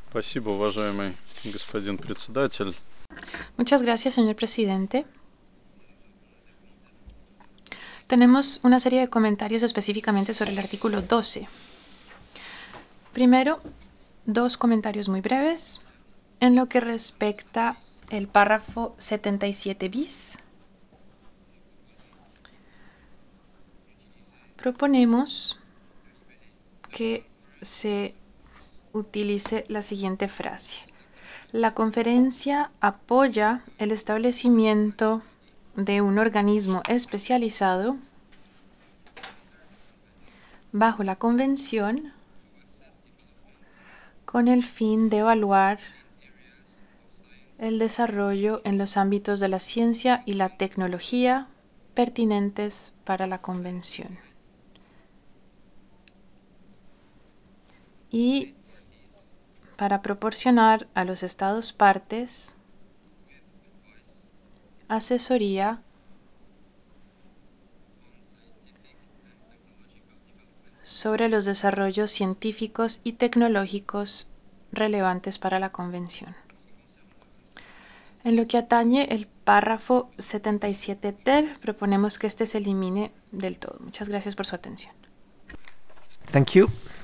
Спасибо, уважаемый господин председатель. Muchas gracias, señor presidente. Tenemos una serie de comentarios específicamente sobre el artículo 12. Primero, dos comentarios muy breves en lo que respecta el párrafo 77 bis. Proponemos que se utilice la siguiente frase. La conferencia apoya el establecimiento de un organismo especializado bajo la convención con el fin de evaluar el desarrollo en los ámbitos de la ciencia y la tecnología pertinentes para la convención. Y para proporcionar a los estados partes asesoría sobre los desarrollos científicos y tecnológicos relevantes para la convención. En lo que atañe el párrafo 77 ter, proponemos que este se elimine del todo. Muchas gracias por su atención. Thank you.